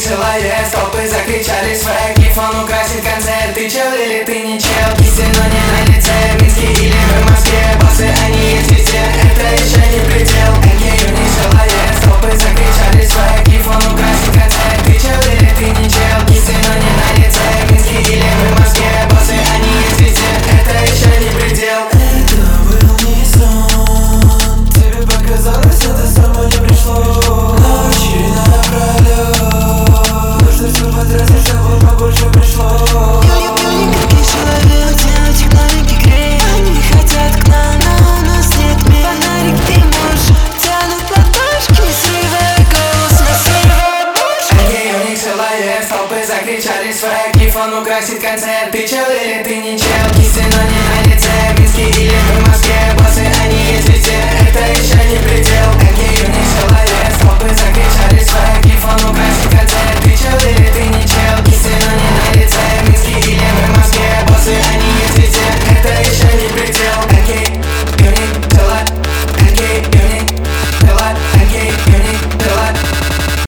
человек, толпы закричали свэг. Гифон украсит концерт, ты чел или ты не чел? Истину не на лице, в Минске или в Москве. Боссы они есть везде, это еще не предел. НГ не человек, толпы закричали свэг. Гифон украсит концерт, ты чел или ты не чел? Истину не на лице, в Минске или в Москве. Боссы они есть везде, это еще не предел. Это был не сон, тебе показалось, это само не пришло. Ночи напролёт, нужно все потратить, чтобы побольше пришло. Юленький человек, девочек новенький греет. Они хотят к нам, но у нас нет мест. Фонарик и муж тянут платочки, не срывая голос, но срывая муж. НГ человек, толпы закричали свэг. Гифон украсит концерт, ты чел или ты не чел? Истину не на лице, в Минске или в